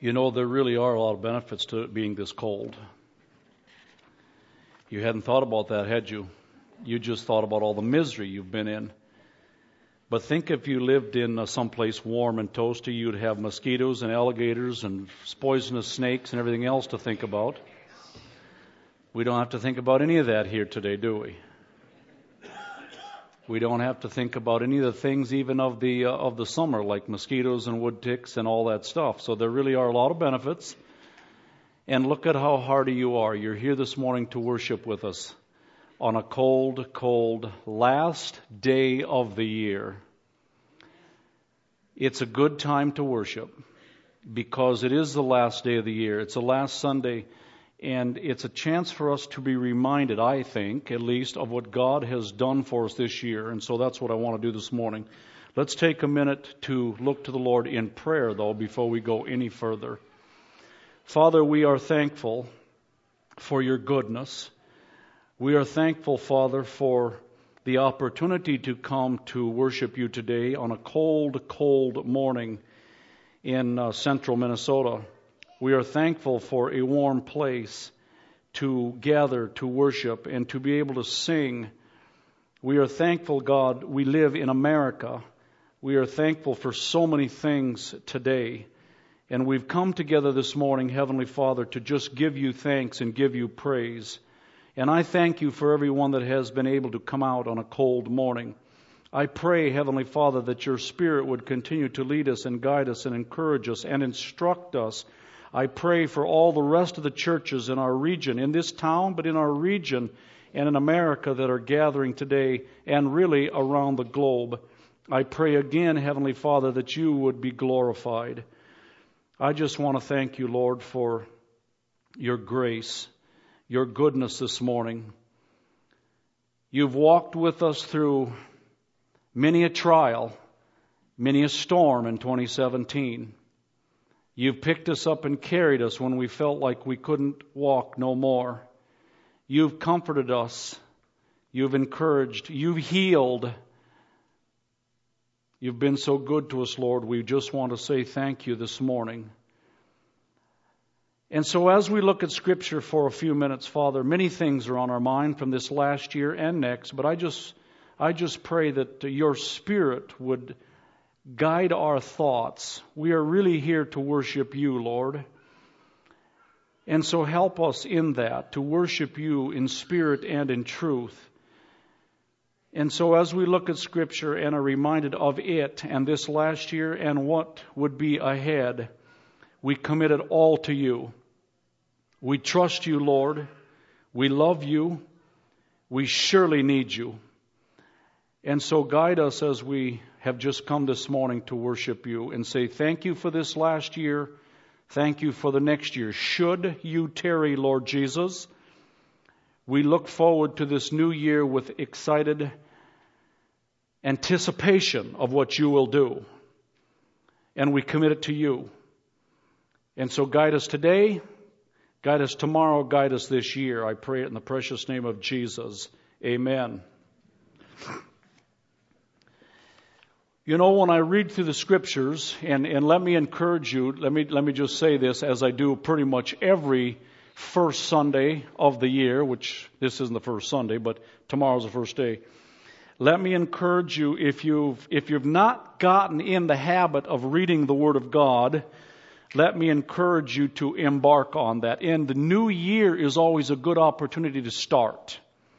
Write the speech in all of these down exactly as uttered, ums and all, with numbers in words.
You know, there really are a lot of benefits to it being this cold. You hadn't thought about that, had you? You just thought about all the misery you've been in. But think if you lived in uh, someplace warm and toasty, you'd have mosquitoes and alligators and poisonous snakes and everything else to think about. We don't have to think about any of that here today, do we? We don't have to think about any of the things even of the uh, of the summer, like mosquitoes and wood ticks and all that stuff. So there really are a lot of benefits. And look at how hardy you are. You're here this morning to worship with us on a cold, cold last day of the year. It's a good time to worship because it is the last day of the year. It's the last Sunday, and it's a chance for us to be reminded, I think, at least, of what God has done for us this year. And so that's what I want to do this morning. Let's take a minute to look to the Lord in prayer, though, before we go any further. Father, we are thankful for your goodness. We are thankful, Father, for the opportunity to come to worship you today on a cold, cold morning in uh, central Minnesota. We are thankful for a warm place to gather, to worship, and to be able to sing. We are thankful, God, we live in America. We are thankful for so many things today. And we've come together this morning, Heavenly Father, to just give you thanks and give you praise. And I thank you for everyone that has been able to come out on a cold morning. I pray, Heavenly Father, that your Spirit would continue to lead us and guide us and encourage us and instruct us. I pray for all the rest of the churches in our region, in this town, but in our region and in America that are gathering today and really around the globe. I pray again, Heavenly Father, that you would be glorified. I just want to thank you, Lord, for your grace, your goodness this morning. You've walked with us through many a trial, many a storm in twenty seventeen. You've picked us up and carried us when we felt like we couldn't walk no more. You've comforted us. You've encouraged. You've healed. You've been so good to us, Lord. We just want to say thank you this morning. And so as we look at Scripture for a few minutes, Father, many things are on our mind from this last year and next, but I just I just pray that your Spirit would guide our thoughts. We are really here to worship you, Lord. And so help us in that, to worship you in spirit and in truth. And so as we look at Scripture and are reminded of it and this last year and what would be ahead, we commit it all to you. We trust you, Lord. We love you. We surely need you. And so guide us as we have just come this morning to worship you and say thank you for this last year. Thank you for the next year. Should you tarry, Lord Jesus, we look forward to this new year with excited anticipation of what you will do. And we commit it to you. And so guide us today, guide us tomorrow, guide us this year. I pray it in the precious name of Jesus. Amen. You know, when I read through the Scriptures, and, and let me encourage you, let me let me just say this as I do pretty much every first Sunday of the year, which this isn't the first Sunday, but tomorrow's the first day. Let me encourage you, if you've if you've not gotten in the habit of reading the Word of God, let me encourage you to embark on that. And the new year is always a good opportunity to start.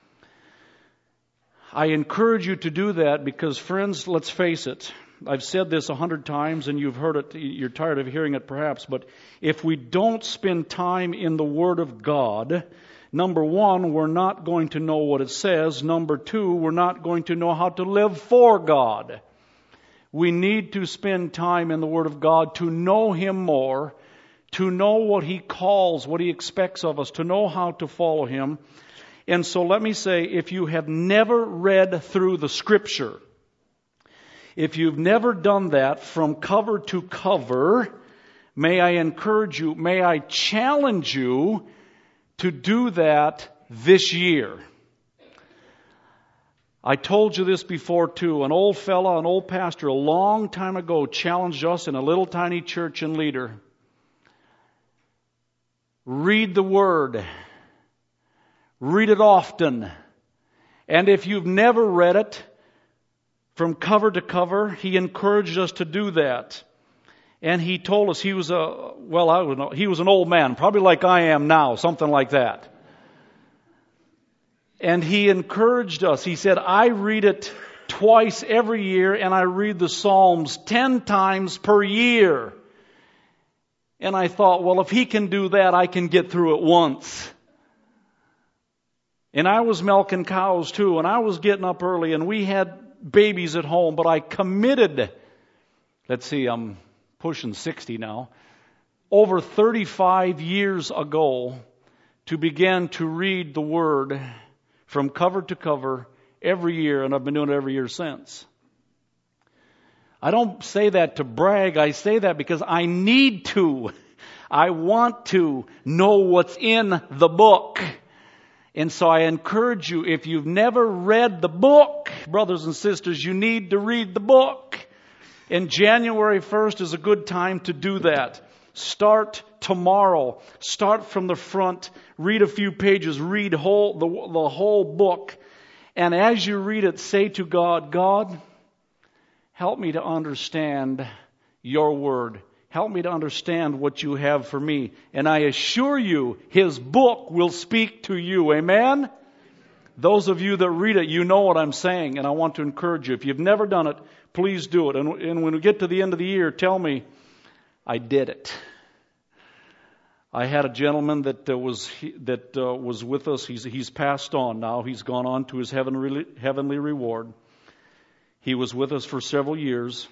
I encourage you to do that because, friends, let's face it. I've said this a hundred times and you've heard it. You're tired of hearing it perhaps. But if we don't spend time in the Word of God, number one, we're not going to know what it says. Number two, we're not going to know how to live for God. We need to spend time in the Word of God to know Him more, to know what He calls, what He expects of us, to know how to follow Him. And so let me say, if you have never read through the Scripture, if you've never done that from cover to cover, may I encourage you, may I challenge you to do that this year. I told you this before too. An old fella, an old pastor a long time ago challenged us in a little tiny church in Leader. read the Word. Read it often. And if you've never read it from cover to cover, he encouraged us to do that. And he told us he was a, well, I don't know, he was an old man, probably like I am now, something like that. And he encouraged us. He said, I read it twice every year, and I read the Psalms ten times per year. And I thought, well, if he can do that, I can get through it once. And I was milking cows too, and I was getting up early, and we had babies at home, but I committed, let's see, I'm pushing sixty now, over thirty-five years ago, to begin to read the Word from cover to cover every year, and I've been doing it every year since. I don't say that to brag. I say that because I need to. I want to know what's in the book. And so I encourage you, if you've never read the book, brothers and sisters, you need to read the book. And January first is a good time to do that. Start tomorrow. Start from the front. Read a few pages. Read whole, the, the whole book. And as you read it, say to God, God, help me to understand your word. Help me to understand what you have for me. And I assure you, his book will speak to you. Amen? Those of you that read it, you know what I'm saying, and I want to encourage you. If you've never done it, please do it. And, and when we get to the end of the year, tell me, I did it. I had a gentleman that uh, was that uh, was with us. He's he's passed on now. He's gone on to his heavenly heavenly reward. He was with us for several years.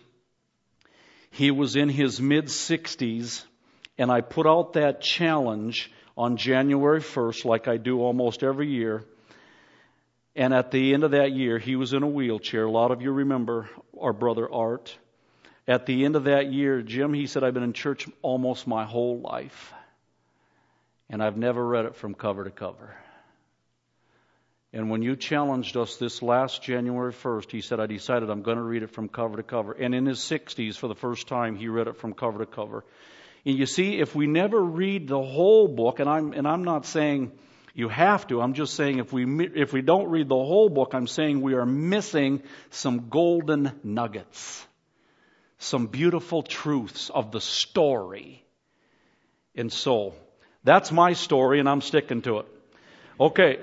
He was in his mid-sixties, and I put out that challenge on January first, like I do almost every year. And at the end of that year, he was in a wheelchair. A lot of you remember our brother Art. At the end of that year, Jim, he said, I've been in church almost my whole life, and I've never read it from cover to cover. And when you challenged us this last January first, he said, I decided I'm going to read it from cover to cover. And in his sixties, for the first time, he read it from cover to cover. And you see, if we never read the whole book, and I'm and I'm not saying you have to, I'm just saying if we if we don't read the whole book, I'm saying we are missing some golden nuggets, some beautiful truths of the story. And so, that's my story, and I'm sticking to it. Okay,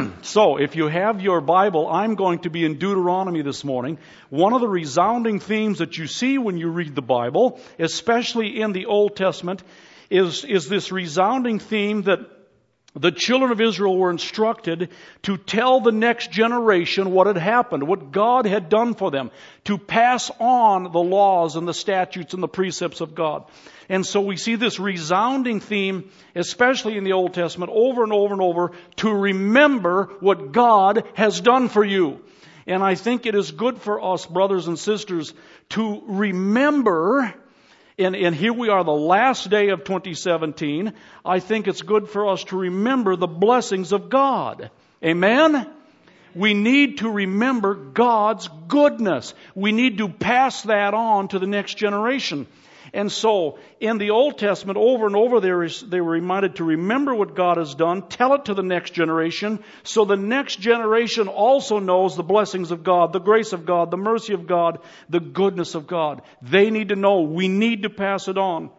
so if you have your Bible, I'm going to be in Deuteronomy this morning. One of the resounding themes that you see when you read the Bible, especially in the Old Testament, is, is this resounding theme that the children of Israel were instructed to tell the next generation what had happened, what God had done for them, to pass on the laws and the statutes and the precepts of God. And so we see this resounding theme, especially in the Old Testament, over and over and over, to remember what God has done for you. And I think it is good for us, brothers and sisters, to remember. And, and here we are, the last day of twenty seventeen. I think it's good for us to remember the blessings of God. Amen? We need to remember God's goodness. We need to pass that on to the next generation. And so, in the Old Testament, over and over, there is, they were reminded to remember what God has done, tell it to the next generation, so the next generation also knows the blessings of God, the grace of God, the mercy of God, the goodness of God. They need to know. We need to pass it on.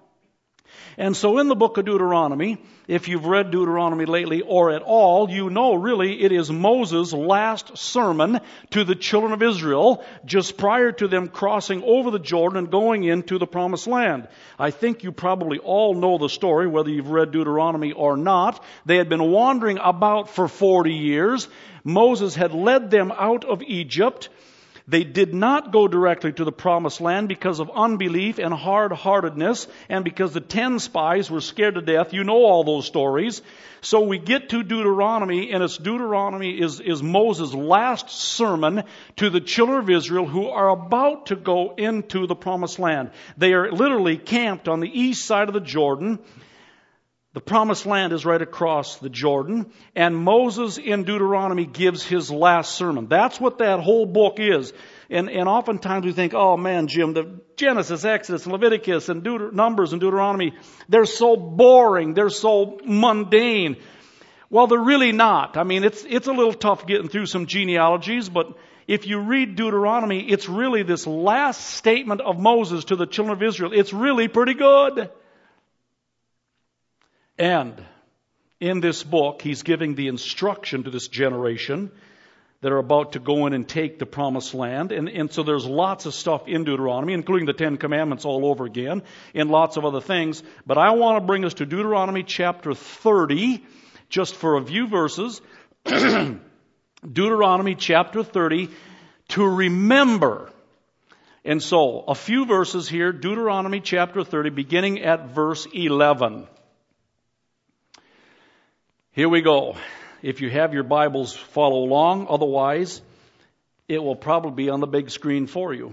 And so in the book of Deuteronomy, if you've read Deuteronomy lately or at all, you know really it is Moses' last sermon to the children of Israel just prior to them crossing over the Jordan and going into the promised land. I think you probably all know the story, whether you've read Deuteronomy or not. They had been wandering about for forty years. Moses had led them out of Egypt. They did not go directly to the promised land because of unbelief and hard-heartedness, and because the ten spies were scared to death. You know all those stories. So we get to Deuteronomy, and it's Deuteronomy is, is Moses' last sermon to the children of Israel who are about to go into the promised land. They are literally camped on the east side of the Jordan. The promised land is right across the Jordan, and Moses in Deuteronomy gives his last sermon. That's what that whole book is. And, and oftentimes we think, oh man, Jim, the Genesis, Exodus, and Leviticus, and Deut- Numbers and Deuteronomy, they're so boring, they're so mundane. Well, they're really not. I mean, it's it's a little tough getting through some genealogies, but if you read Deuteronomy, it's really this last statement of Moses to the children of Israel. It's really pretty good. And in this book, he's giving the instruction to this generation that are about to go in and take the promised land. And, and so there's lots of stuff in Deuteronomy, including the Ten Commandments all over again, and lots of other things. But I want to bring us to Deuteronomy chapter thirty, just for a few verses. Deuteronomy chapter thirty, to remember. And so, a few verses here, Deuteronomy chapter thirty, beginning at verse eleven. Here we go. If you have your Bibles, follow along. Otherwise, it will probably be on the big screen for you.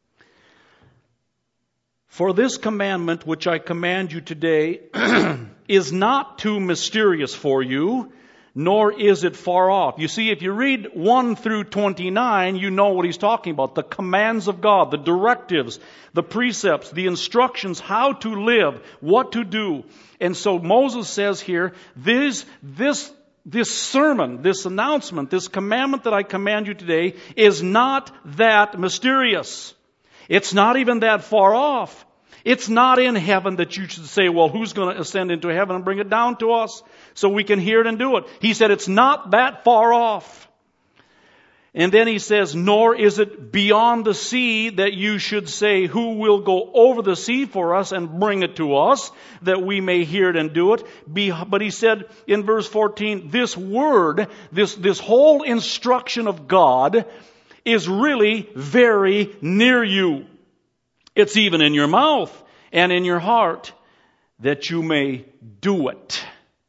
For this commandment which I command you today is not too mysterious for you, nor is it far off. You see, if you read one through twenty-nine, you know what he's talking about. The commands of God, the directives, the precepts, the instructions, how to live, what to do. And so Moses says here, this, this, this sermon, this announcement, this commandment that I command you today is not that mysterious. It's not even that far off. It's not in heaven that you should say, well, who's going to ascend into heaven and bring it down to us so we can hear it and do it? He said it's not that far off. And then he says, nor is it beyond the sea that you should say, who will go over the sea for us and bring it to us that we may hear it and do it. But he said in verse fourteen, this word, this, this whole instruction of God is really very near you. It's even in your mouth and in your heart that you may do it.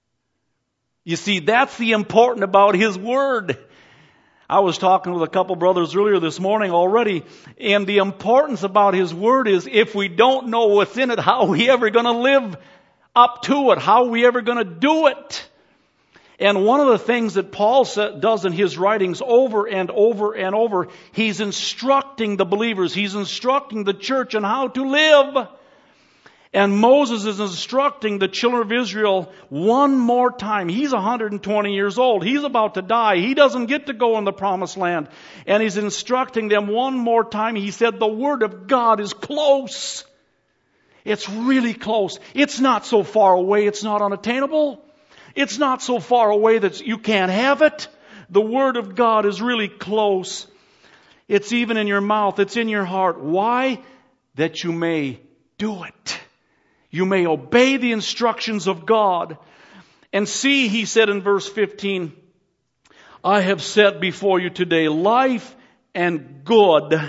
You see, that's the important about His Word. I was talking with a couple brothers earlier this morning already, and the importance about His Word is if we don't know what's in it, how are we ever going to live up to it? How are we ever going to do it? And one of the things that Paul does in his writings over and over and over, he's instructing the believers, he's instructing the church on how to live. And Moses is instructing the children of Israel one more time. He's one hundred twenty years old. He's about to die. He doesn't get to go in the promised land. And he's instructing them one more time. He said, the Word of God is close. It's really close. It's not so far away it's not unattainable. It's not so far away that you can't have it. The Word of God is really close. It's even in your mouth. It's in your heart. Why? That you may do it. You may obey the instructions of God. And see, he said in verse fifteen, I have set before you today life and good,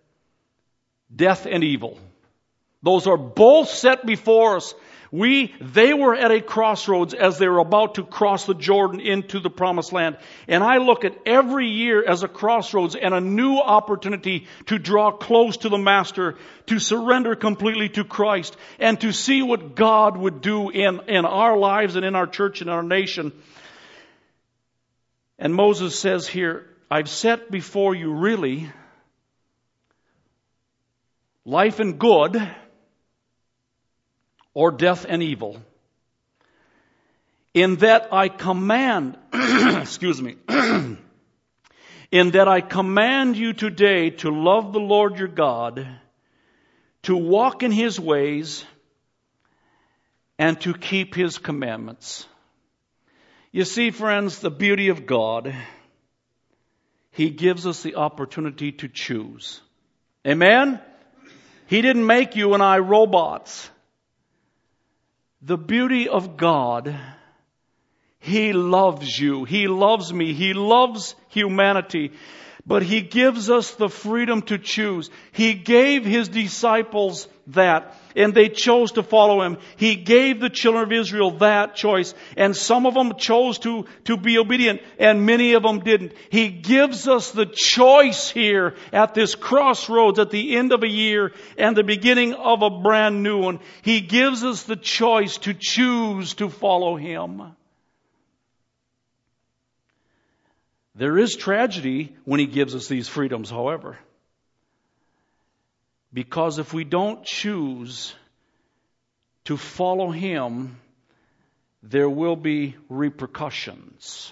death and evil. Those are both set before us. We, they were at a crossroads as they were about to cross the Jordan into the promised land. And I look at every year as a crossroads and a new opportunity to draw close to the Master, to surrender completely to Christ, and to see what God would do in, in our lives and in our church and our nation. And Moses says here, I've set before you really life and good, or death and evil, in that I command, excuse me, in that I command you today to love the Lord your God, to walk in His ways, and to keep His commandments. You see, friends, the beauty of God, He gives us the opportunity to choose. Amen? He didn't make you and I robots. The beauty of God, He loves you. He loves me. He loves humanity. But He gives us the freedom to choose. He gave His disciples that. and they chose to follow Him. He gave the children of Israel that choice, and some of them chose to, to be obedient, and many of them didn't. He gives us the choice here at this crossroads at the end of a year and the beginning of a brand new one. He gives us the choice to choose to follow Him. There is tragedy when He gives us these freedoms, however. Because if we don't choose to follow Him, there will be repercussions.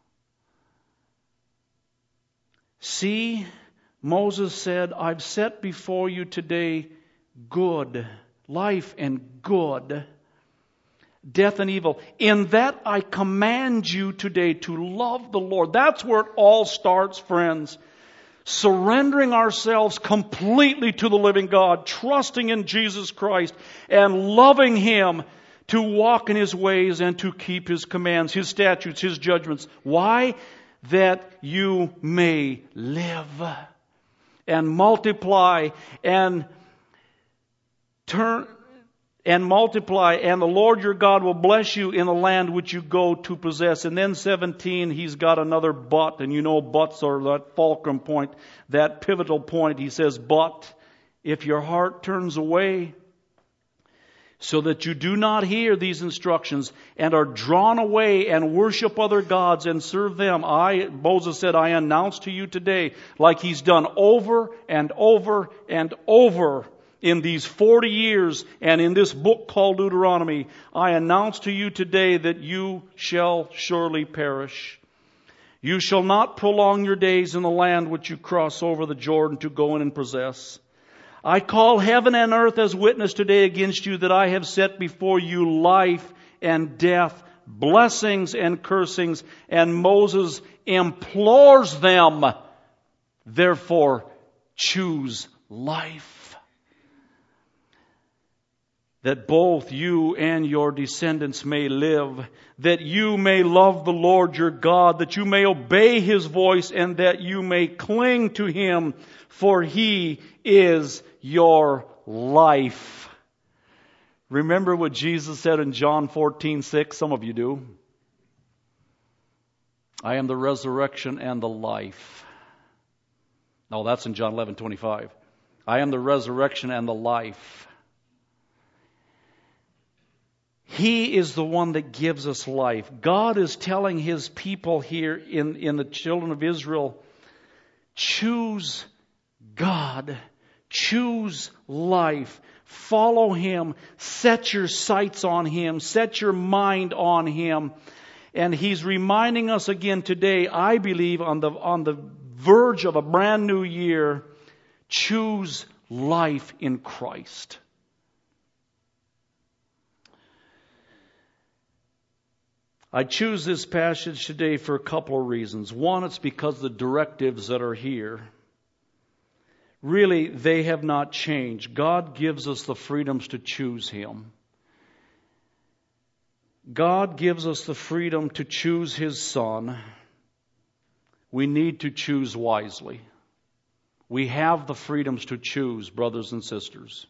See, Moses said, I've set before you today good, life and good, death and evil. In that I command you today to love the Lord. That's where it all starts, friends. Surrendering ourselves completely to the living God, trusting in Jesus Christ, and loving Him, to walk in His ways and to keep His commands, His statutes, His judgments. Why? That you may live and multiply and turn and multiply, and the Lord your God will bless you in the land which you go to possess. And then seventeen, he's got another but, and you know buts are that fulcrum point, that pivotal point. He says, but if your heart turns away, so that you do not hear these instructions and are drawn away and worship other gods and serve them, I, Moses said, I announce to you today, like he's done over and over and over in these forty years and in this book called Deuteronomy, I announce to you today that you shall surely perish. You shall not prolong your days in the land which you cross over the Jordan to go in and possess. I call heaven and earth as witness today against you that I have set before you life and death, blessings and cursings. And Moses implores them, therefore choose life, that both you and your descendants may live, that you may love the Lord your God, that you may obey His voice, and that you may cling to Him, for He is your life. Remember what Jesus said in John fourteen six? Some of you do. I am the resurrection and the life. No, that's in John eleven twenty-five. I am the resurrection and the life. He is the one that gives us life. God is telling His people here in, in the children of Israel, choose God. Choose life. Follow Him. Set your sights on Him. Set your mind on Him. And He's reminding us again today, I believe, on the, on the verge of a brand new year, choose life in Christ. I choose this passage today for a couple of reasons. One, it's because the directives that are here, really, they have not changed. God gives us the freedoms to choose Him. God gives us the freedom to choose His Son. We need to choose wisely. We have the freedoms to choose, brothers and sisters.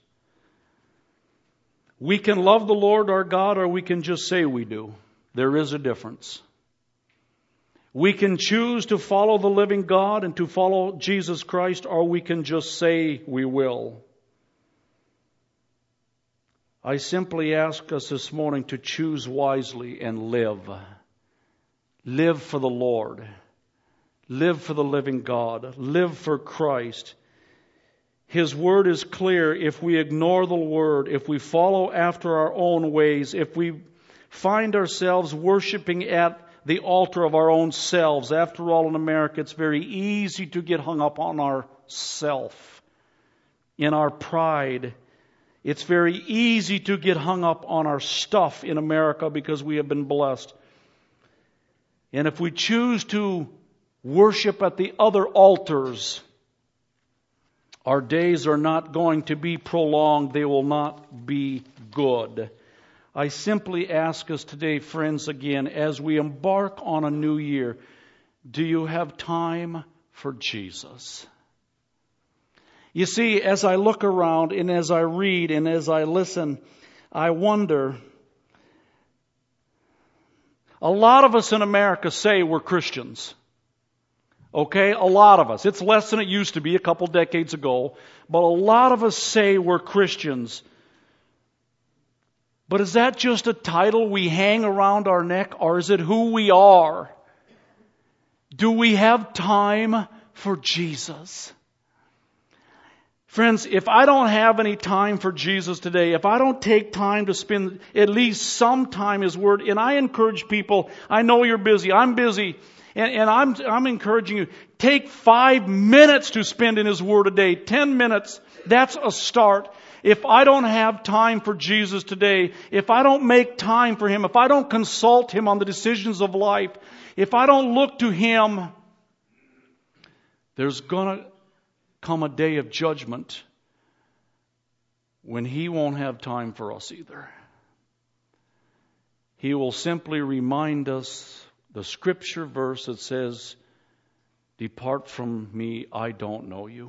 We can love the Lord our God, or we can just say we do. There is a difference. We can choose to follow the living God and to follow Jesus Christ, or we can just say we will. I simply ask us this morning to choose wisely and live. Live for the Lord. Live for the living God. Live for Christ. His Word is clear. If we ignore the Word, if we follow after our own ways, if we find ourselves worshiping at the altar of our own selves. After all, in America, it's very easy to get hung up on our self, in our pride. It's very easy to get hung up on our stuff in America because we have been blessed. And if we choose to worship at the other altars, our days are not going to be prolonged. They will not be good. I simply ask us today, friends, again, as we embark on a new year, do you have time for Jesus? You see, as I look around and as I read and as I listen, I wonder, a lot of us in America say we're Christians. Okay? A lot of us. It's less than it used to be a couple decades ago, but a lot of us say we're Christians. But is that just a title we hang around our neck, or is it who we are? Do we have time for Jesus? Friends, if I don't have any time for Jesus today, if I don't take time to spend at least some time His Word, and I encourage people, I know you're busy, I'm busy, and, and I'm, I'm encouraging you, take five minutes to spend in His Word a day, ten minutes, that's a start. If I don't have time for Jesus today, if I don't make time for Him, if I don't consult Him on the decisions of life, if I don't look to Him, there's going to come a day of judgment when He won't have time for us either. He will simply remind us the scripture verse that says, "Depart from me, I don't know you."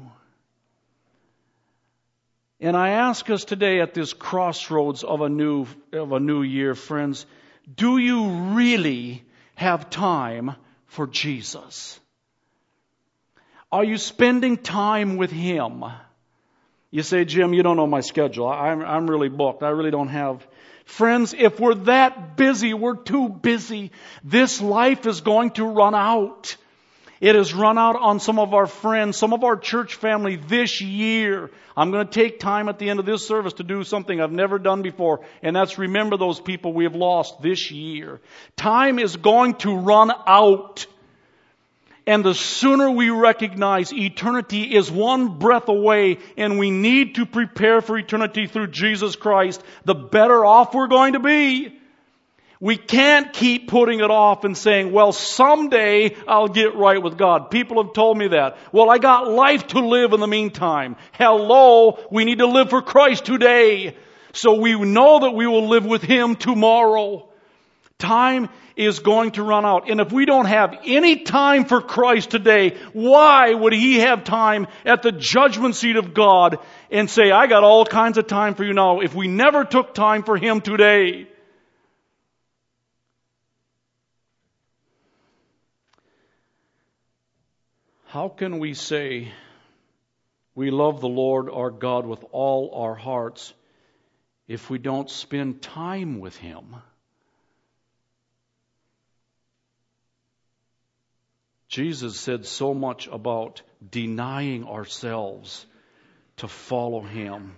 And I ask us today at this crossroads of a new of a new year, friends, do you really have time for Jesus? Are you spending time with Him? You say, "Jim, you don't know my schedule. I'm, I'm really booked. I really don't have..." Friends, if we're that busy, we're too busy. This life is going to run out. It has run out on some of our friends, some of our church family this year. I'm going to take time at the end of this service to do something I've never done before, and that's remember those people we have lost this year. Time is going to run out. And the sooner we recognize eternity is one breath away and we need to prepare for eternity through Jesus Christ, the better off we're going to be. We can't keep putting it off and saying, "Well, someday I'll get right with God." People have told me that. Well, I got life to live in the meantime. Hello, we need to live for Christ today, so we know that we will live with Him tomorrow. Time is going to run out. And if we don't have any time for Christ today, why would He have time at the judgment seat of God and say, "I got all kinds of time for you now," if we never took time for Him today? How can we say we love the Lord our God with all our hearts if we don't spend time with Him? Jesus said so much about denying ourselves to follow Him.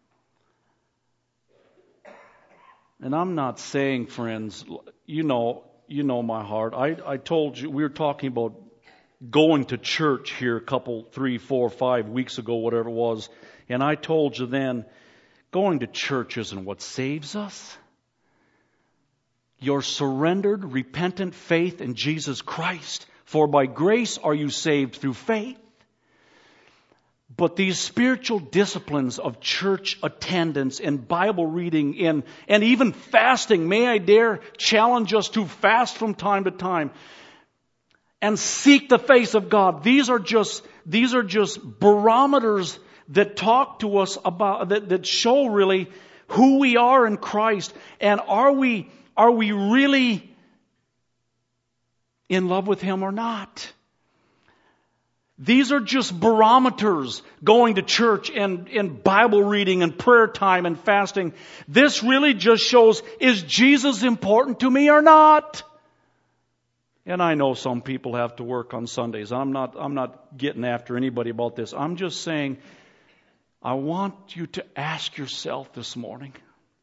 And I'm not saying, friends, you know, you know my heart. I, I told you, we were talking about going to church here a couple, three, four, five weeks ago, whatever it was. And I told you then, going to church isn't what saves us. Your surrendered, repentant faith in Jesus Christ. For by grace are you saved through faith. But these spiritual disciplines of church attendance and Bible reading and, and even fasting, may I dare challenge us to fast from time to time and seek the face of God. These are just, these are just barometers that talk to us about, that, that show really who we are in Christ. And are we, are we really in love with Him or not? These are just barometers, going to church and, and Bible reading and prayer time and fasting. This really just shows, is Jesus important to me or not? And I know some people have to work on Sundays. I'm not, I'm not getting after anybody about this. I'm just saying, I want you to ask yourself this morning,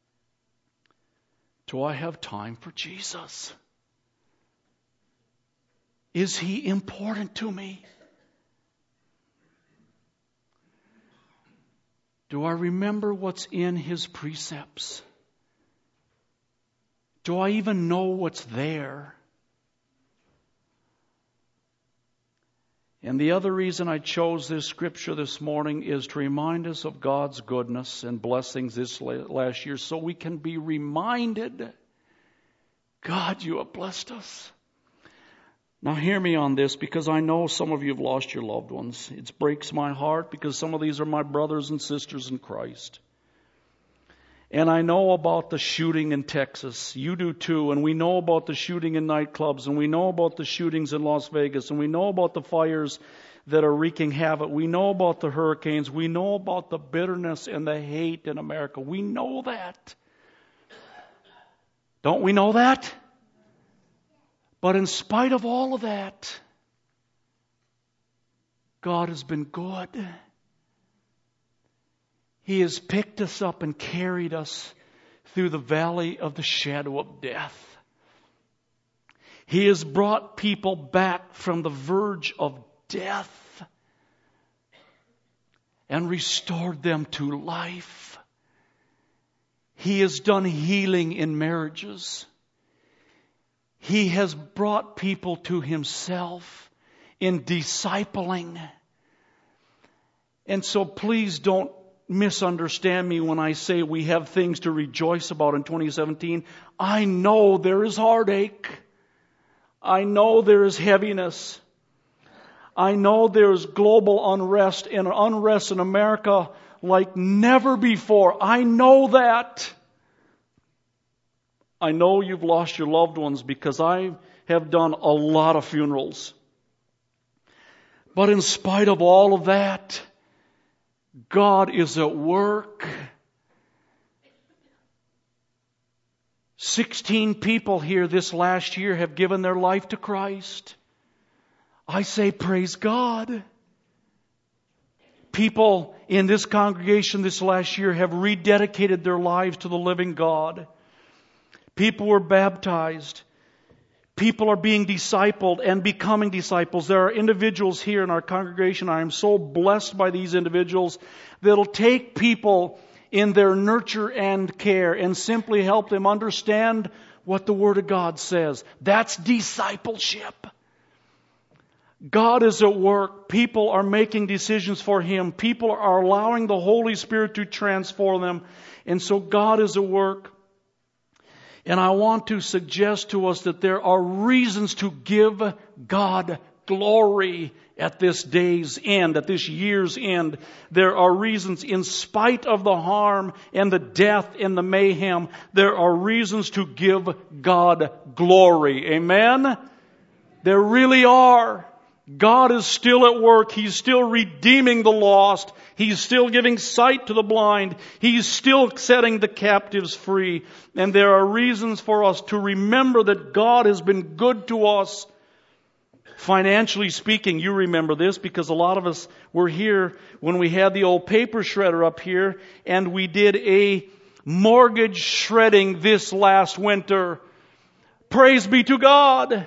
do I have time for Jesus? Is He important to me? Do I remember what's in His precepts? Do I even know what's there? And the other reason I chose this scripture this morning is to remind us of God's goodness and blessings this last year, so we can be reminded, God, you have blessed us. Now hear me on this, because I know some of you have lost your loved ones. It breaks my heart, because some of these are my brothers and sisters in Christ. And I know about the shooting in Texas. You do too. And we know about the shooting in nightclubs. And we know about the shootings in Las Vegas. And we know about the fires that are wreaking havoc. We know about the hurricanes. We know about the bitterness and the hate in America. We know that. Don't we know that? But in spite of all of that, God has been good. He has picked us up and carried us through the valley of the shadow of death. He has brought people back from the verge of death and restored them to life. He has done healing in marriages. He has brought people to Himself in discipling. And so please don't misunderstand me when I say we have things to rejoice about in twenty seventeen. I know there is heartache. I know there is heaviness. I know there is global unrest and unrest in America like never before. I know that. I know you've lost your loved ones, because I have done a lot of funerals. But in spite of all of that, God is at work. Sixteen people here this last year have given their life to Christ. I say praise God. People in this congregation this last year have rededicated their lives to the living God. People were baptized. People are being discipled and becoming disciples. There are individuals here in our congregation. I am so blessed by these individuals that'll take people in their nurture and care and simply help them understand what the Word of God says. That's discipleship. God is at work. People are making decisions for Him. People are allowing the Holy Spirit to transform them. And so God is at work. And I want to suggest to us that there are reasons to give God glory at this day's end, at this year's end. There are reasons, in spite of the harm and the death and the mayhem, there are reasons to give God glory. Amen? There really are. God is still at work. He's still redeeming the lost. He's still giving sight to the blind. He's still setting the captives free. And there are reasons for us to remember that God has been good to us. Financially speaking, you remember this because a lot of us were here when we had the old paper shredder up here, and we did a mortgage shredding this last winter. Praise be to God.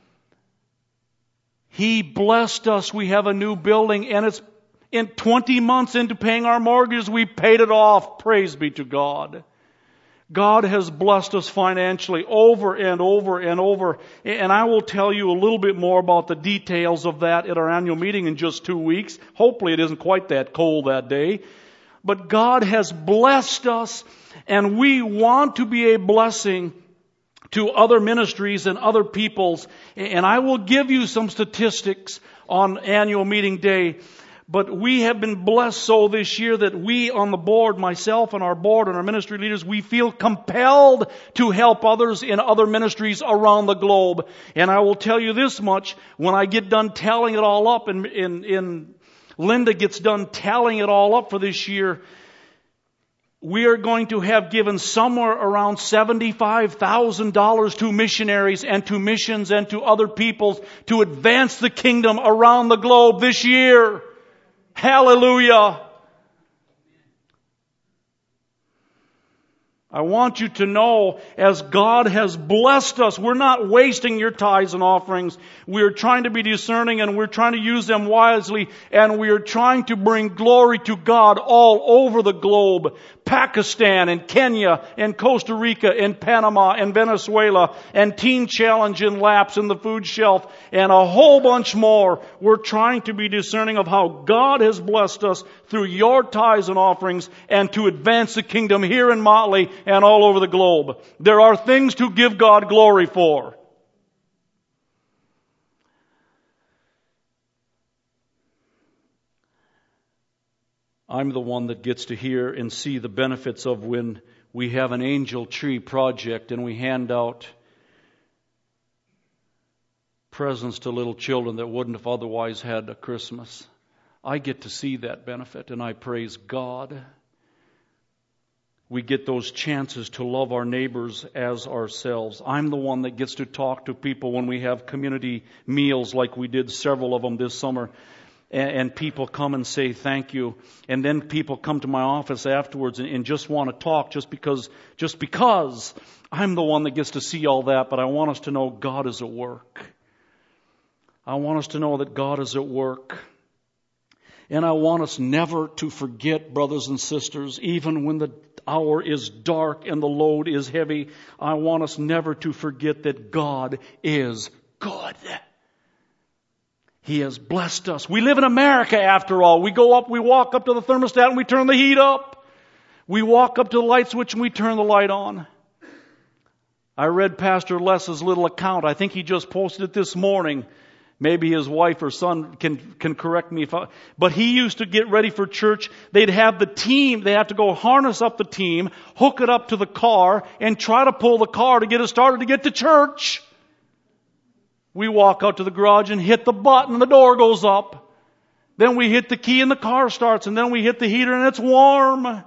He blessed us. We have a new building, and it's in twenty months into paying our mortgage, we paid it off. Praise be to God. God has blessed us financially over and over and over. And I will tell you a little bit more about the details of that at our annual meeting in just two weeks. Hopefully it isn't quite that cold that day. But God has blessed us, and we want to be a blessing to other ministries and other peoples. And I will give you some statistics on annual meeting day. But we have been blessed so this year that we on the board, myself and our board and our ministry leaders, we feel compelled to help others in other ministries around the globe. And I will tell you this much, when I get done tallying it all up, and, and, and Linda gets done tallying it all up for this year, we are going to have given somewhere around seventy-five thousand dollars to missionaries and to missions and to other peoples to advance the kingdom around the globe this year. Hallelujah. I want you to know, as God has blessed us, we're not wasting your tithes and offerings. We're trying to be discerning, and we're trying to use them wisely, and we are trying to bring glory to God all over the globe. Pakistan and Kenya and Costa Rica and Panama and Venezuela and Teen Challenge and Laps and the Food Shelf and a whole bunch more. We're trying to be discerning of how God has blessed us through your tithes and offerings and to advance the kingdom here in Motley and all over the globe. There are things to give God glory for. I'm the one that gets to hear and see the benefits of when we have an angel tree project and we hand out presents to little children that wouldn't have otherwise had a Christmas. I get to see that benefit, and I praise God. We get those chances to love our neighbors as ourselves. I'm the one that gets to talk to people when we have community meals like we did several of them this summer. And, and people come and say thank you. And then people come to my office afterwards and, and just want to talk just because, just because I'm the one that gets to see all that. But I want us to know God is at work. I want us to know that God is at work. And I want us never to forget, brothers and sisters, even when the hour is dark and the load is heavy, I want us never to forget that God is good. He has blessed us. We live in America after all. We go up, we walk up to the thermostat and we turn the heat up. We walk up to the light switch and we turn the light on. I read Pastor Les's little account. I think he just posted it this morning. Maybe his wife or son can can correct me if I, but he used to get ready for church. They'd have the team, they have to go harness up the team, hook it up to the car, and try to pull the car to get it started to get to church. We walk out to the garage and hit the button and the door goes up. Then we hit the key and the car starts, and then we hit the heater and it's warm.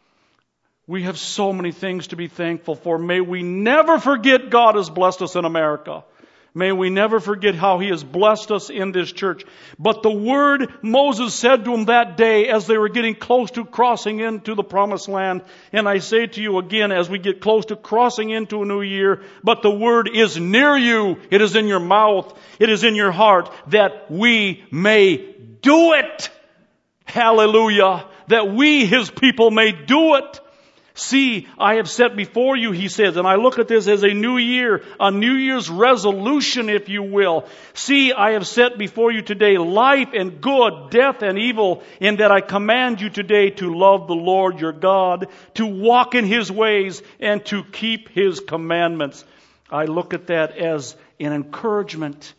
We have so many things to be thankful for. May we never forget God has blessed us in America. May we never forget how He has blessed us in this church. But the word Moses said to him that day as they were getting close to crossing into the promised land, and I say to you again as we get close to crossing into a new year, but the word is near you. It is in your mouth. It is in your heart, that we may do it. Hallelujah. That we, His people, may do it. See, I have set before you, he says, and I look at this as a new year, a New Year's resolution, if you will. See, I have set before you today life and good, death and evil, in that I command you today to love the Lord your God, to walk in His ways, and to keep His commandments. I look at that as an encouragement,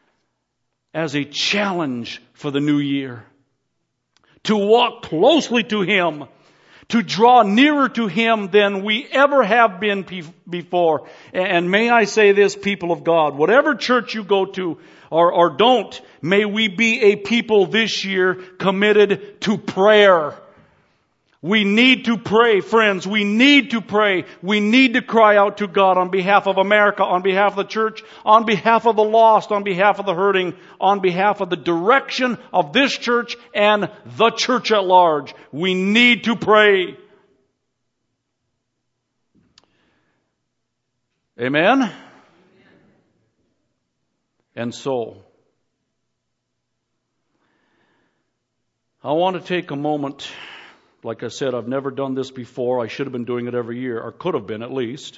as a challenge for the new year. To walk closely to Him. To draw nearer to Him than we ever have been before. And may I say this, people of God, whatever church you go to or, or don't, may we be a people this year committed to prayer. We need to pray, friends. We need to pray. We need to cry out to God on behalf of America, on behalf of the church, on behalf of the lost, on behalf of the hurting, on behalf of the direction of this church and the church at large. We need to pray. Amen? And so, I want to take a moment. Like I said, I've never done this before. I should have been doing it every year, or could have been at least.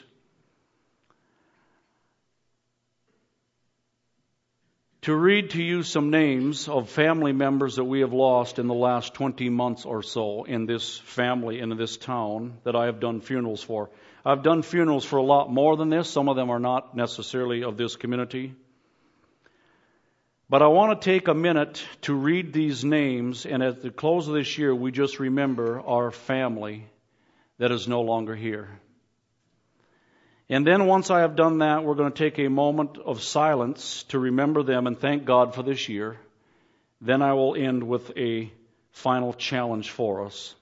To read to you some names of family members that we have lost in the last twenty months or so in this family and in this town that I have done funerals for. I've done funerals for a lot more than this. Some of them are not necessarily of this community. But I want to take a minute to read these names, and at the close of this year, we just remember our family that is no longer here. And then once I have done that, we're going to take a moment of silence to remember them and thank God for this year. Then I will end with a final challenge for us.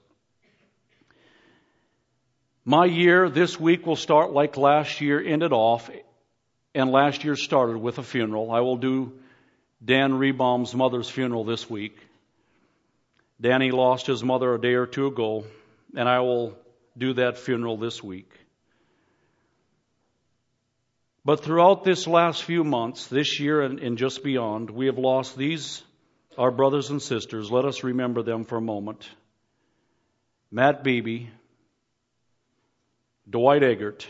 My year this week will start like last year ended off, and last year started with a funeral. I will do Dan Riebaum's mother's funeral this week. Danny lost his mother a day or two ago, and I will do that funeral this week. But throughout this last few months, this year and, and just beyond, we have lost these, our brothers and sisters. Let us remember them for a moment. Matt Beebe, Dwight Eggert,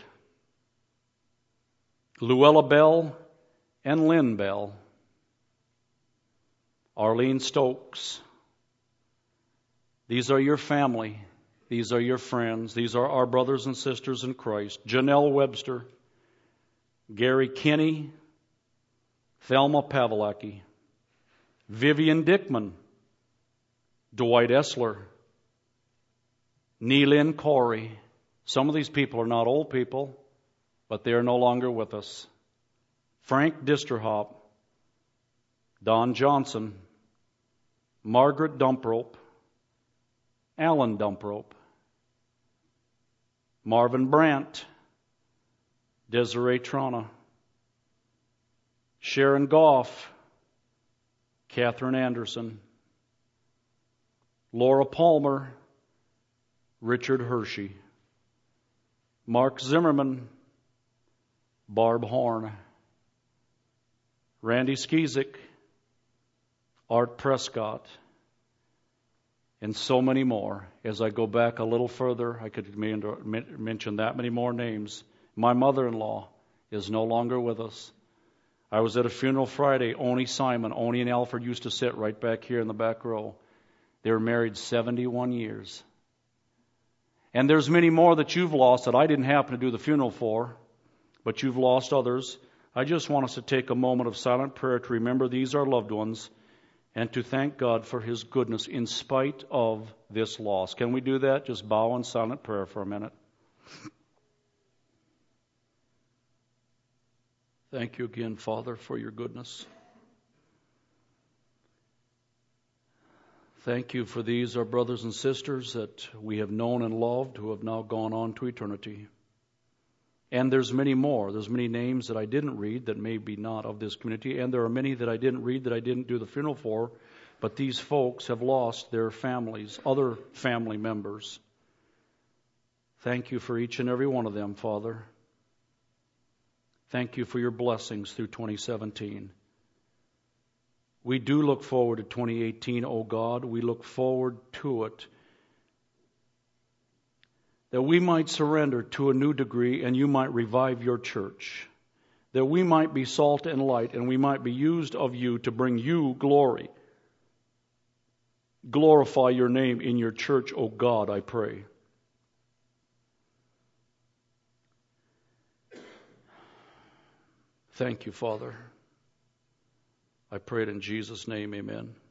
Luella Bell, and Lynn Bell. Arlene Stokes. These are your family. These are your friends. These are our brothers and sisters in Christ. Janelle Webster, Gary Kinney, Thelma Pavlaki, Vivian Dickman, Dwight Essler, Neilyn Corey. Some of these people are not old people, but they are no longer with us. Frank Disterhop, Don Johnson, Margaret Dumprope, Alan Dumprope, Marvin Brandt, Desiree Trona, Sharon Goff, Catherine Anderson, Laura Palmer, Richard Hershey, Mark Zimmerman, Barb Horn, Randy Skizik, Art Prescott, and so many more. As I go back a little further, I could mention that many more names. My mother-in-law is no longer with us. I was at a funeral Friday. Oni Simon, Oni and Alfred used to sit right back here in the back row. They were married seventy-one years. And there's many more that you've lost that I didn't happen to do the funeral for, but you've lost others. I just want us to take a moment of silent prayer to remember these are loved ones and to thank God for His goodness in spite of this loss. Can we do that? Just bow in silent prayer for a minute. Thank you again, Father, for your goodness. Thank you for these, our brothers and sisters that we have known and loved who have now gone on to eternity. And there's many more. There's many names that I didn't read that may be not of this community. And there are many that I didn't read that I didn't do the funeral for. But these folks have lost their families, other family members. Thank you for each and every one of them, Father. Thank you for your blessings through twenty seventeen. We do look forward to twenty eighteen, O God. We look forward to it. That we might surrender to a new degree and you might revive your church. That we might be salt and light and we might be used of you to bring you glory. Glorify your name in your church, O God, I pray. Thank you, Father. I pray it in Jesus' name, amen.